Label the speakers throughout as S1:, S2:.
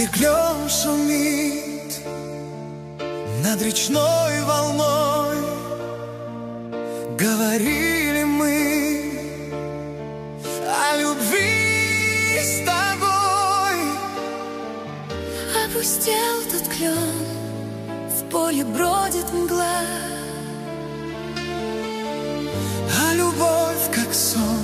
S1: где клен шумит над речной волной. Говорили мы о любви с тобой.
S2: Опустел тот клен, в поле бродит мгла,
S1: А любовь, как сон,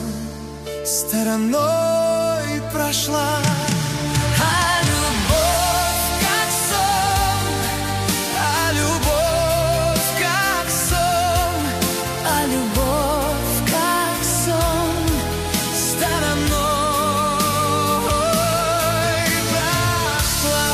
S1: стороной прошла.
S2: а любовь как сон,
S1: А любовь, как сон,
S2: а любовь как сон,
S1: стороной прошла.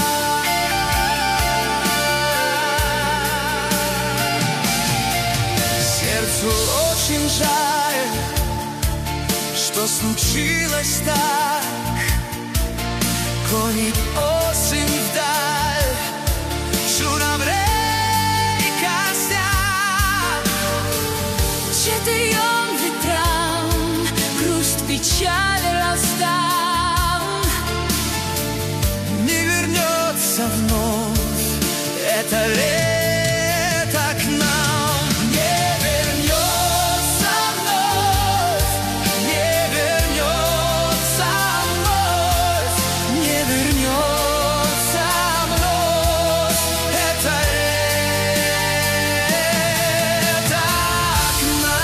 S1: Сердцу очень жаль, что случилось так. Гонит осень вдаль, журавлей костяк.
S2: четырем ветрам грусть, печаль раздам.
S1: Не вернется вновь это лето к нам. Не вернется вновь, не вернется вновь, не вернется вновь это лето к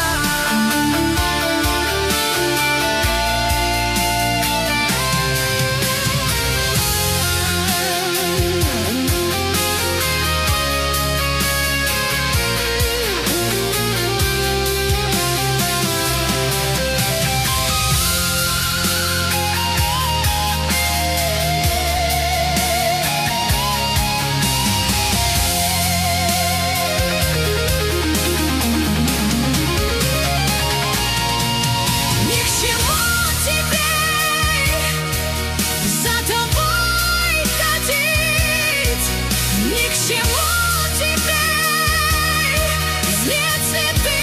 S2: Ни к чему теперь за тобой ходить, ни к чему теперь вне цветы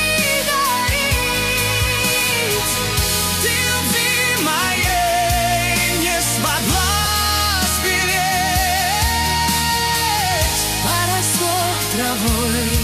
S2: дарить.
S1: Ты любви моей не смогла сберечь.
S2: Поросло травой